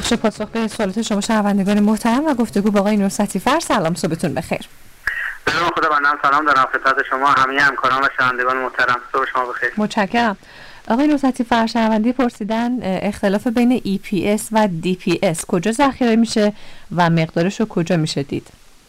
بخش پاسخ به سوالات شما شنوندگان محترم و گفتگو با آقای نصرتی فر. سلام، صبحتون بخیر. سلام، خدا بندم سلام دارم خدمت شما همه همکاران و شنوندگان محترم. صبح شما بخیر. متشکرم. آقای نصرتی فر، شنونده پرسیدن اختلاف بین EPS و DPS کجا ذخیره میشه و مقدارش رو کجا میشه دید؟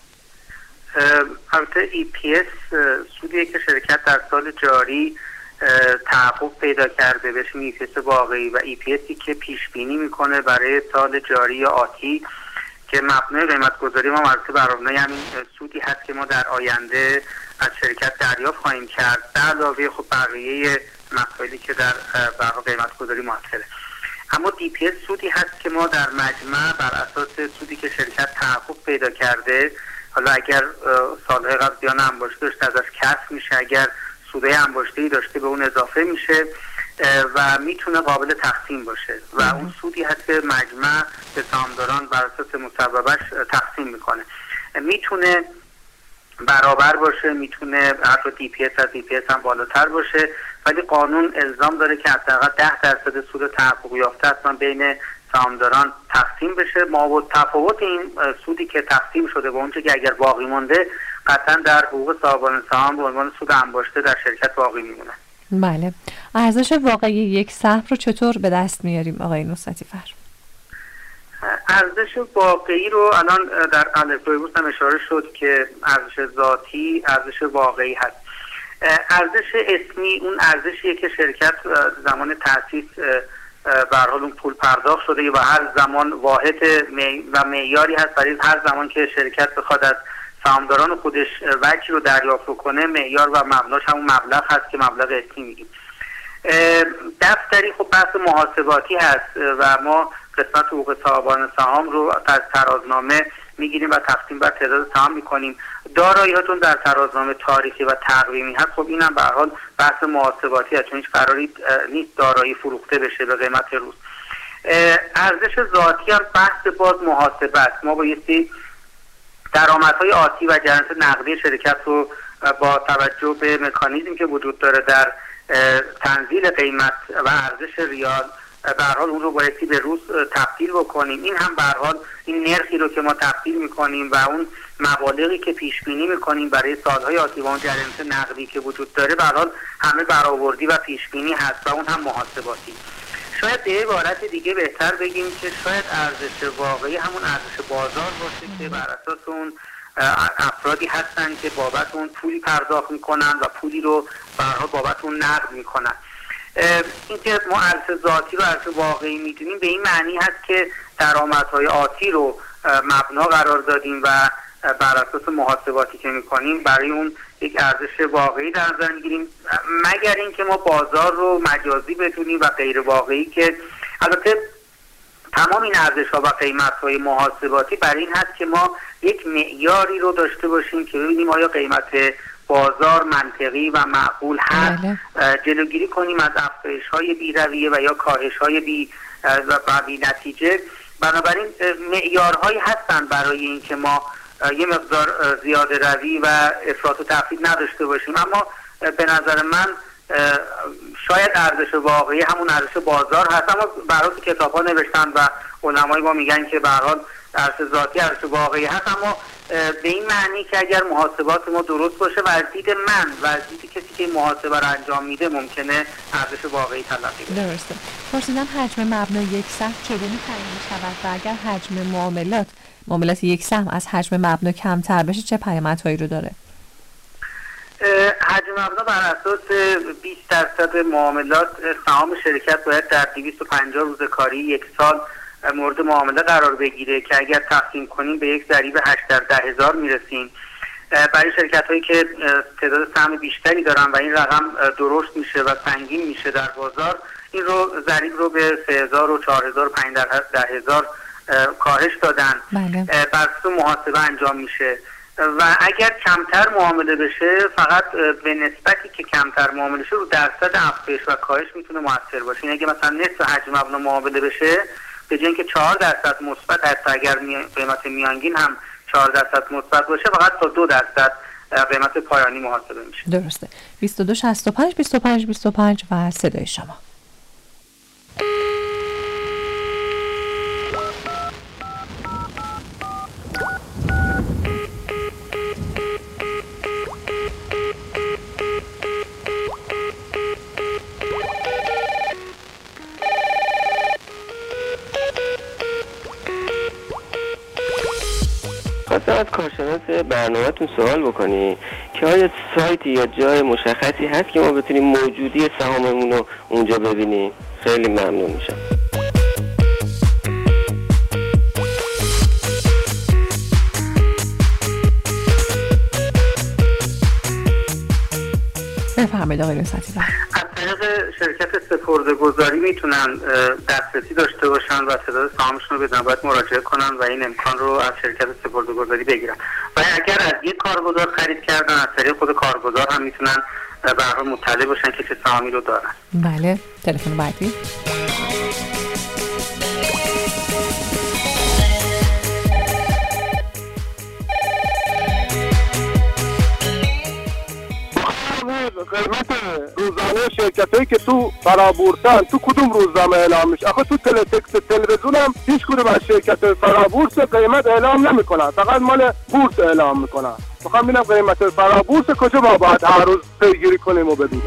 البته EPS سودیه که شرکت در سال جاری تحقق پیدا کرده بهش EPS واقعی و EPSی که پیش بینی میکنه برای سال جاری آتی که مبنای قیمت گذاری ما مربوط بر مبنای همین سودی هست که ما در آینده از شرکت دریافت خواهیم کرد، در علاوه خب بقیه مسائلی که در قیمت گذاری موثره. اما DPS سودی هست که ما در مجمع بر اساس سودی که شرکت تحقق پیدا کرده، حالا اگر سالهای قبل زیان انباشته داشته ازش کسب میشه، اگر سودهای انباشته‌ای داشته به اون اضافه میشه و میتونه قابل تقسیم باشه و اون سودی هست که مجمع به سهامداران بر اساس مسببش تقسیم میکنه. میتونه برابر باشه، میتونه حتی DPS از DPS هم بالاتر باشه، ولی قانون الزام داره که حداقل 10% سود تحقق یافته اصلا بین سهامداران تقسیم بشه. تفاوت این سودی که تقسیم شده با اونچه که اگر باقی مونده قطعا در حقوق صاحبان سهام به عنوان سود انباشته در شرکت باقی میمونه. بله. ارزش واقعی یک سهم رو چطور به دست میاریم آقای نصرتی فر؟ ارزش واقعی رو الان در الگوی بورس هم اشاره شد که ارزش ذاتی، ارزش واقعی هست. ارزش اسمی اون ارزشیه که شرکت زمان تأسیس به هر حال اون پول پرداخت شده و هر زمان واحد و معیاری هست برای هر زمان که شرکت بخواد از سهامداران خودش وجهی رو دریافت کنه، معیار و مبناش همون مبلغ هست که مبلغ اسمی میگیم. دفتری خب بحث محاسباتی هست و ما قسمت حقوق صاحبان سهام رو از ترازنامه میگیریم و تقسیم بر تعداد سهام میکنیم. دارایی‌هاتون در ترازنامه تاریخی و تقویمی هست. خب اینم به هر حال بحث محاسباتی هست چون هیچ قراری نیست دارایی فروخته بشه به قیمت روز. ارزش ذاتی هم بحث باز محاسبه است. ما بایستی درآمدهای آتی و جریانات نقدی شرکت رو با توجه به مکانیزمی که وجود داره در تنزیل قیمت و ارزش ریال به هر حال اون رو بایستی به روز تبدیل بکنیم. این هم به هر حال این نرخی رو که ما تبدیل میکنیم و اون مبالغی که پیش بینی میکنیم برای سالهای آتی و اون جریانات نقدی که وجود داره به هر حال همه برآوردی و پیش بینی هست و اون هم محاسباتی. شاید به عبارت دیگه بهتر بگیم که شاید ارزش واقعی همون ارزش بازار باشه که بر اساس اون افرادی هستن که بابت اون پولی پرداخت میکنن و پولی رو به هر حال بابت اون نقد میکنن. اینکه ما ارزش ذاتی رو ارزش واقعی میدونیم به این معنی هست که درآمدهای آتی رو مبنا قرار دادیم و بر اساس محاسباتی که میکنیم برای اون یک ارزش واقعی در نظر میگیریم، مگر اینکه ما بازار رو مجازی بدونیم و غیر واقعی که البته تمام این ارزش‌ها و قیمت‌های محاسباتی برای این هست که ما یک معیاری رو داشته باشیم که ببینیم آیا قیمت بازار منطقی و معقول هست، جلوگیری کنیم از افزایش‌های بی‌رویه و یا کاهش‌های بی نتیجه. بنابراین معیارهایی هستن برای اینکه ما یه مقدار زیاده روی و افراط و تفرید نداشته باشیم، اما به نظر من شاید ارزش واقعی همون ارزش بازار هست. اما برای کتاب‌ها نوشتن و علمای ما میگن که به هر حال ارزش ذاتی ارزش واقعی هست، اما به این معنی که اگر محاسبات ما درست باشه و از دید من و از دید کسی که محاسبه رو انجام میده ممکنه ارزش واقعی تلقی بشه. درسته. پرسیدن حجم مبنای یک سهم چگونه تعیین می‌شود و اگر حجم معاملات یک سهم از حجم مبنا کمتر بشه چه پیامدهایی رو داره؟ حجم مبنا بر اساس 20% معاملات سهام شرکت باید در 250 روز کاری یک سال مورد معامله قرار بگیره که اگر تقسیم کنیم به یک ضریب 8 در 10,000 میرسیم. برای شرکت هایی که تعداد سهم بیشتری دارن و این رقم درشت میشه و سنگین میشه در بازار، این رو ضریب رو به 3,000 و 4,000 و 5 در 10,000 کاهش دادن. بر اساس محاسبه انجام میشه و اگر کمتر معامله بشه فقط به نسبتی که کمتر معامله شه رو درصد افزایش و کاهش میتونه موثر باشه. این اگه مثلا نصف حجم مبنا معامله بشه به جای اینکه 4% مثبت حتی اگر قیمت میانگین هم 4% مثبت باشه فقط تا 2% قیمت پایانی محاسبه میشه. درسته. 22 65 25 25 و صدای شما. می‌خواستم از کارشناس برنامه‌تون سوال بکنی که آیا سایتی یا جای مشخصی هست که ما بتونیم موجودی سهاممون رو اونجا ببینیم؟ خیلی ممنون میشم. بفرمایید آقای لطفی. از طریق شرکت سپرده‌گذاری میتونن دسترسی داشته باشن و تعداد سهامشون رو بدونن، باید مراجعه کنن و این امکان رو از شرکت سپرده‌گذاری بگیرن. و اگر از یک کارگزار خرید کردن، از طریق خود کارگزار هم میتونن به هر حال مطلع باشن که چه سهامی رو دارن. بله، تلفن بعدی. قیمت روزانه شرکتایی که تو فرابورسن تو کدوم روزنامه اعلام میشه؟ آخه تو تلتکس تلویزیون هم هیچ کدوم از شرکت فرابورس قیمت اعلام نمیکنن، فقط مال بورس اعلام میکنن. میخوام ببینم قیمت فرابورس کجا ما باید هر روز پیگیری کنیم و ببینیم.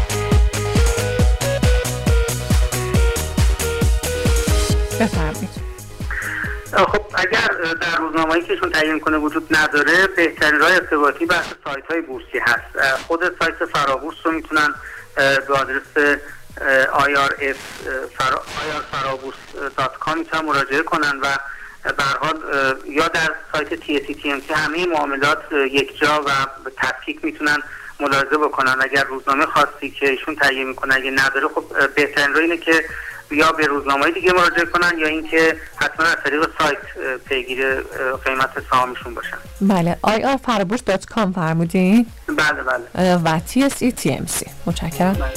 بفرمایید. خب اگر در روزنامه‌ای که ایشون تعیین کنه وجود نداره، بهترین راه ارتباطی بحث سایت‌های بورسی هست. خود سایت فرابورس رو میتونن به آدرس irfaraburs.com میتونن مراجعه کنن و به هر حال یا در سایت TSE-TMC همه معاملات یک جا و به تفکیک میتونن ملاحظه بکنن. اگر روزنامه خاصی که ایشون تعیین میکنه اگه نداره، خب بهترین راه اینه که یا به روزنامه‌های دیگه مراجعه کنن یا اینکه حتما از طریق سایت پیگیر قیمت سهامشون باشن. بله، irfaraburs.com فرمودین؟ بله بله. و TSE-TMC. متشکرم. بله.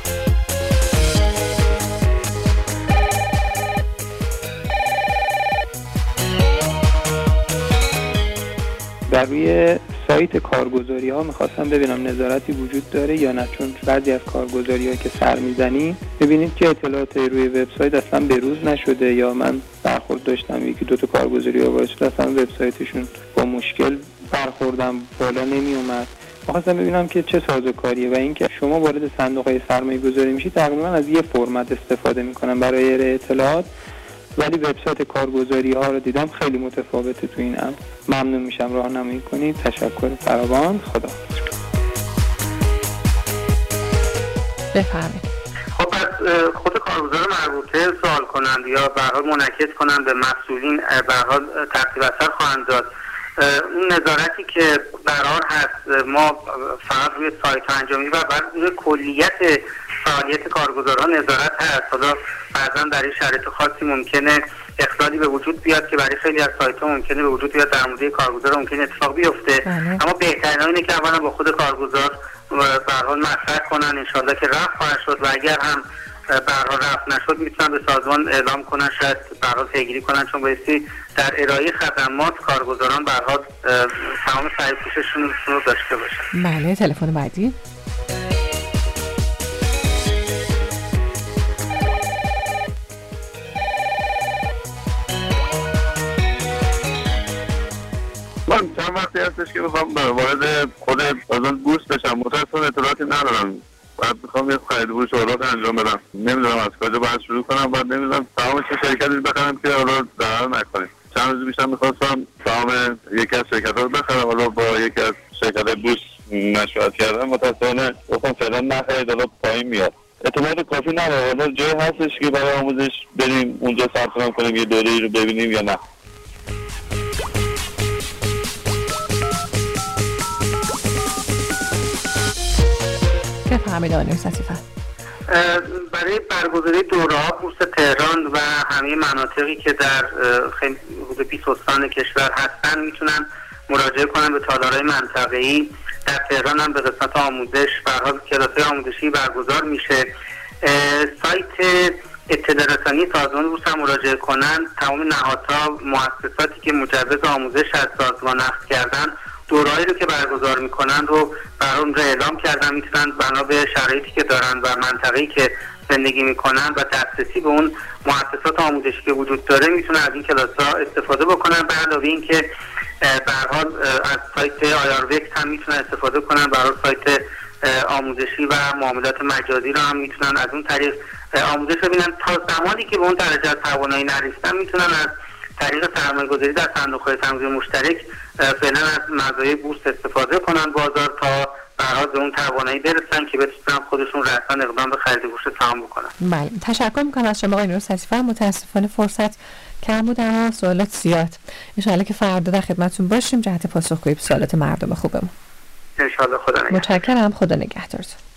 در روی سایت کارگزاری ها میخواستم ببینم نظارتی وجود داره یا نه، چون بعضی از کارگزاری ها که سر میزنی ببینید که اطلاعات روی وبسایت اصلا بروز نشده، یا من برخورد داشتم یکی دو تا کارگزاری ها باشه اصلا وبسایتشون با مشکل برخوردم بالا نمی اومد. میخواستم ببینم که چه سازوکاریه و اینکه شما وارد صندوق های سرمایه گذاری میشید تقریبا از یه فرمت استفاده میکنم برای ارائه اطلاعات، ولی وبسایت کارگزاری ها رو دیدم خیلی متفاوته تو این امر. ممنون میشم راهنمایی کنید. تشکر فراوان. خدا بفرمایید. خب از خود کارگزار مربوطه سوال کنند یا به هر حال منعکس کنند به مسئولین، به هر حال ترتیب اثر خواهند داد. اون نظارتی که قرار هست ما فقط روی سایت انجام میدیم و بعد روی کلیت فعالیت کارگزاران نظارت هست. حالا بعضا در این شرایط خاصی ممکنه اخلالی به وجود بیاد که برای خیلی از سایت ها ممکنه به وجود بیاد، در مورد کارگزار ممکنه اتفاق بیفته. اما بهترین اینه که اولا با خود کارگزار به هر حال مطرح کنن، انشالله که رفع خواهد شد و اگر هم به هر حال رفع نشد میتونن به سازمان اعلام کنن، شاید به هر حال پیگیری کنن، چون بایستی در ارائه خدمات کارگزاران به هر حال تمام سعی کوشششون رو داشته باشن. بله، تلفن بعدی. من چند وقتی هستش که میخوام وارد خود بازار بورس بشم، متأسفانه اطلاعاتی ندارم. بعد میخوام یه خرید و فروش اوراق انجام بدم، نمیدونم از کجا باید شروع کنم، بعد نمیدونم سهام چه شرکتی بخرم که حالا ضرر نکنه. چند روز بیشتر میخواستم سهام یکی از شرکت‌ها رو بخرم، حالا با یکی از شرکت بورس مشورت کردم، متأسفانه گفتم فعلا نخرید، حالا پایین میاد. اطلاعات کافی نداره. حالا جایی هستش که برای آموزش بریم اونجا ثبت نام کنیم یه دوره‌ای رو ببینیم یا نه؟ بفرمایید آقای لطفی. برای برگزاری دوره‌ها بورس تهران و همه مناطقی که در حدود 20 استان کشور هستن میتونن مراجعه کنن به تالارهای منطقه‌ای. در تهران هم به قسمت آموزش به هر حال کلاس‌های آموزشی برگزار میشه. سایت اطلاع رسانی سازمان بورس هم مراجعه کنن. تمام نهادها، مؤسساتی که مجوز آموزش از سازمان اخذ کردن دوره‌ای رو که برگزار میکنن رو برام اعلام کردن، میتونن بنا به شرایطی که دارن و منطقه‌ای که زندگی میکنن و دسترسی به اون مؤسسات آموزشی که وجود داره میتونن از این کلاس‌ها استفاده بکنن. به علاوه این که به هر حال از سایت آیاروکس هم میتونن استفاده کنن، برای سایت آموزشی و معاملات مجازی رو هم میتونن از اون طریق آموزش ببینن. تا زمانی که به اون درجه از توانایی نرسیدن میتونن از طریق سرمایه‌گذاری در صندوق‌های سرمایه‌گذاری مشترک فعلا از مزایای بورس استفاده کنن بازار تا برای به اون توانایی برسن که بتونن خودشون رسما اقدام به خرید بورس سهام بکنن. بله، تشکر میکنم از شما آقای نوروز حصیفر. متاسفانه فرصت کم بود اما سوالات زیاد. ان که فردا در خدمتتون باشیم جهت پاسخگویی به سوالات مردم خوبمون. ان شاء الله. خدا نگهدار. متشکرم. خدا نگهدارتون.